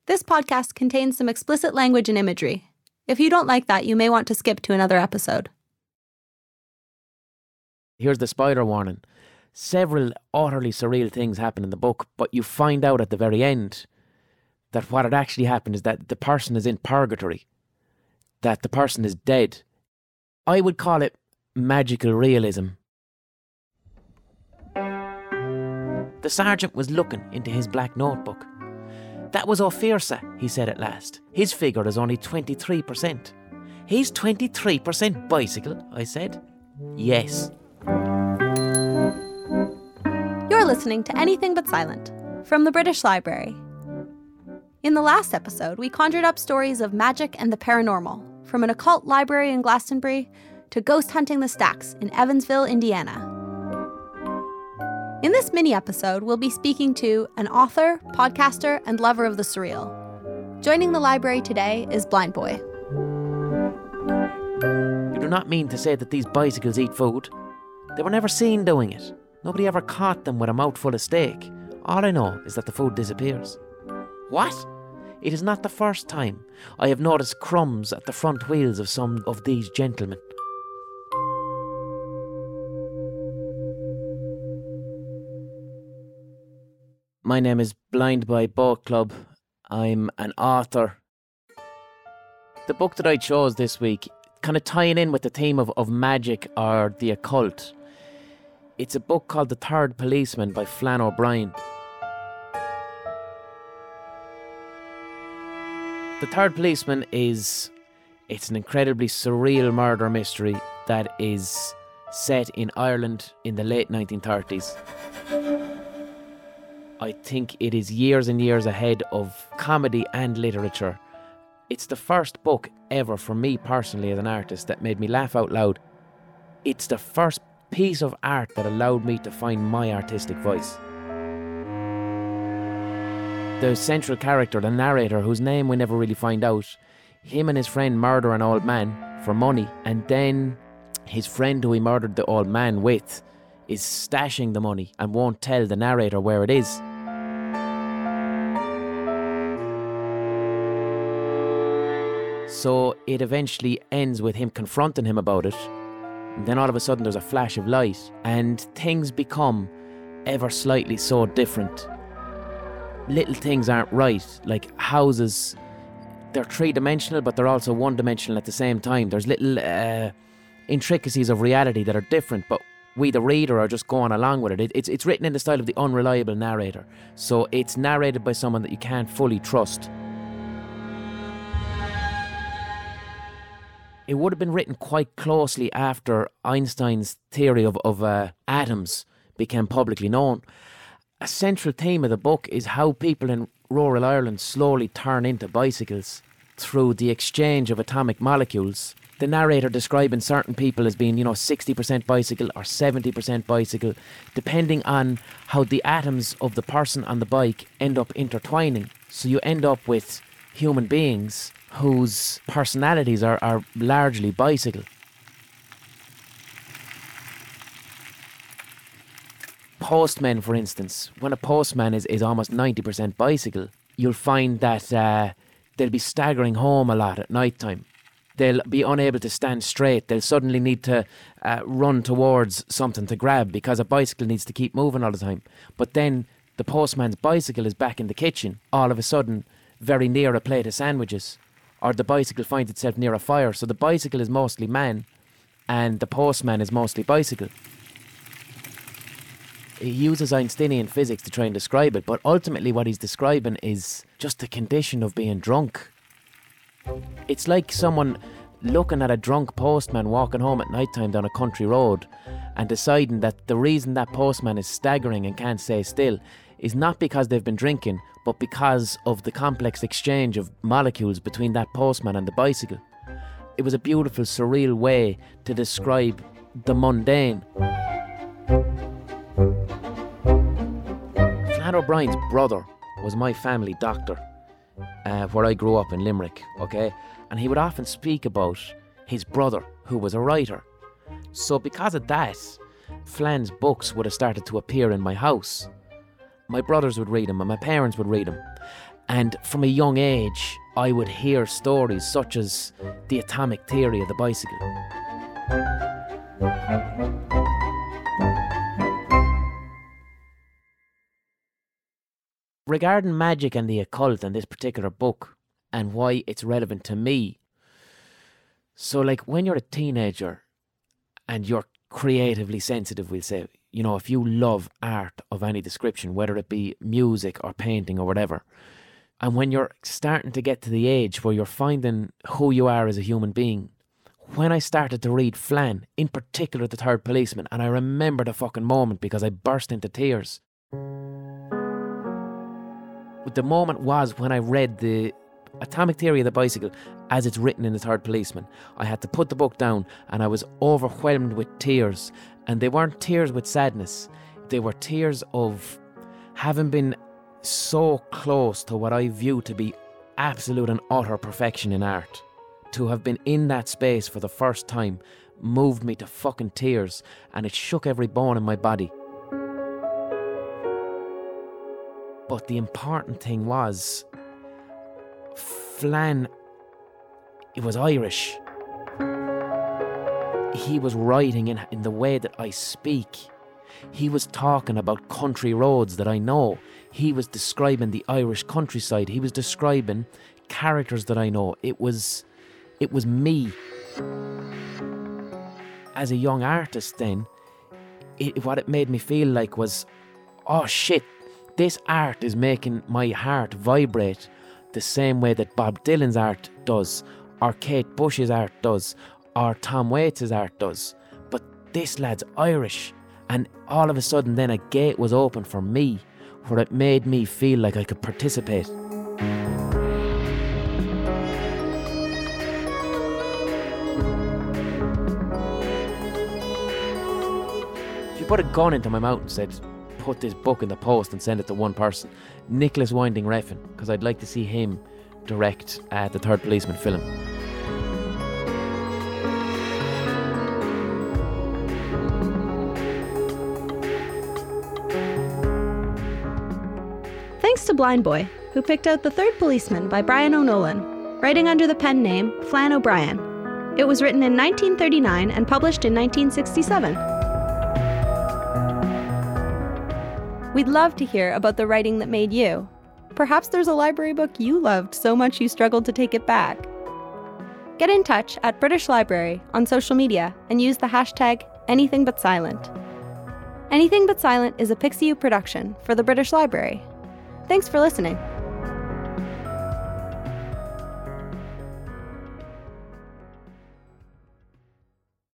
This podcast contains some explicit language and imagery. If you don't like that, you may want to skip to another episode. Here's the spoiler warning. Several utterly surreal things happen in the book, but you find out at the very end that what had actually happened is that the person is in purgatory, that the person is dead. I would call it magical realism. The sergeant was looking into his black notebook. "That was O'Fiersa," he said at last. "His figure is only 23%. "He's 23% bicycle," I said. "Yes." You're listening to Anything But Silent from the British Library. In the last episode, we conjured up stories of magic and the paranormal, from an occult library in Glastonbury to ghost hunting the stacks in Evansville, Indiana. In this mini-episode, we'll be speaking to an author, podcaster, and lover of the surreal. Joining the library today is Blind Boy. You do not mean to say that these bicycles eat food? They were never seen doing it. Nobody ever caught them with a mouthful of steak. All I know is that the food disappears. What? It is not the first time I have noticed crumbs at the front wheels of some of these gentlemen. My name is Blind Boy Boat Club. I'm an author. The book that I chose this week, kind of tying in with the theme of magic or the occult. It's a book called The Third Policeman by Flann O'Brien. The Third Policeman it's an incredibly surreal murder mystery that is set in Ireland in the late 1930s. I think it is years and years ahead of comedy and literature. It's the first book ever for me personally as an artist that made me laugh out loud. It's the first piece of art that allowed me to find my artistic voice. The central character, the narrator, whose name we never really find out, him and his friend murder an old man for money, and then his friend who he murdered the old man with is stashing the money and won't tell the narrator where it is. So it eventually ends with him confronting him about it. And then all of a sudden there's a flash of light and things become ever slightly so different. Little things aren't right, like houses. They're three-dimensional, but they're also one-dimensional at the same time. There's little intricacies of reality that are different, but we, the reader, are just going along with it. It's written in the style of the unreliable narrator. So it's narrated by someone that you can't fully trust. It would have been written quite closely after Einstein's theory of atoms became publicly known. A central theme of the book is how people in rural Ireland slowly turn into bicycles through the exchange of atomic molecules. The narrator describing certain people as being, 60% bicycle or 70% bicycle, depending on how the atoms of the person on the bike end up intertwining. So you end up with human beings whose personalities are largely bicycle. Postmen, for instance, when a postman is almost 90% bicycle, you'll find that they'll be staggering home a lot at night time. They'll be unable to stand straight. They'll suddenly need to run towards something to grab because a bicycle needs to keep moving all the time. But then the postman's bicycle is back in the kitchen, all of a sudden, very near a plate of sandwiches. Or the bicycle finds itself near a fire. So the bicycle is mostly man and the postman is mostly bicycle. He uses Einsteinian physics to try and describe it, but ultimately what he's describing is just the condition of being drunk. It's like someone looking at a drunk postman walking home at night time down a country road and deciding that the reason that postman is staggering and can't stay still is not because they've been drinking, but because of the complex exchange of molecules between that postman and the bicycle. It was a beautiful, surreal way to describe the mundane. Flann O'Brien's brother was my family doctor, where I grew up in Limerick, okay? And he would often speak about his brother, who was a writer. So because of that, Flann's books would have started to appear in my house. My brothers would read them and my parents would read them. And from a young age, I would hear stories such as the atomic theory of the bicycle. Regarding magic and the occult and this particular book and why it's relevant to me. So like when you're a teenager and you're creatively sensitive, we'll say, you know, if you love art of any description, whether it be music or painting or whatever, and when you're starting to get to the age where you're finding who you are as a human being, when I started to read Flann, in particular The Third Policeman, and I remember the fucking moment because I burst into tears. The moment was when I read the Atomic Theory of the Bicycle as it's written in The Third Policeman. I had to put the book down and I was overwhelmed with tears. And they weren't tears with sadness. They were tears of having been so close to what I view to be absolute and utter perfection in art. To have been in that space for the first time moved me to fucking tears, and it shook every bone in my body. But the important thing was, Flann, he was Irish. He was writing in the way that I speak. He was talking about country roads that I know. He was describing the Irish countryside. He was describing characters that I know. It was me. As a young artist then, what it made me feel like was, oh shit, this art is making my heart vibrate the same way that Bob Dylan's art does, or Kate Bush's art does, or Tom Waits' art does. But this lad's Irish. And all of a sudden then a gate was open for me, where it made me feel like I could participate. If you put a gun into my mouth and said, put this book in the post and send it to one person, Nicholas Winding Refn, because I'd like to see him direct the Third Policeman film. Thanks to Blind Boy, who picked out The Third Policeman by Brian O'Nolan, writing under the pen name Flann O'Brien. It was written in 1939 and published in 1967. We'd love to hear about the writing that made you. Perhaps there's a library book you loved so much you struggled to take it back. Get in touch at British Library on social media and use the hashtag AnythingButSilent. Anything But Silent is a Pixiu production for the British Library. Thanks for listening.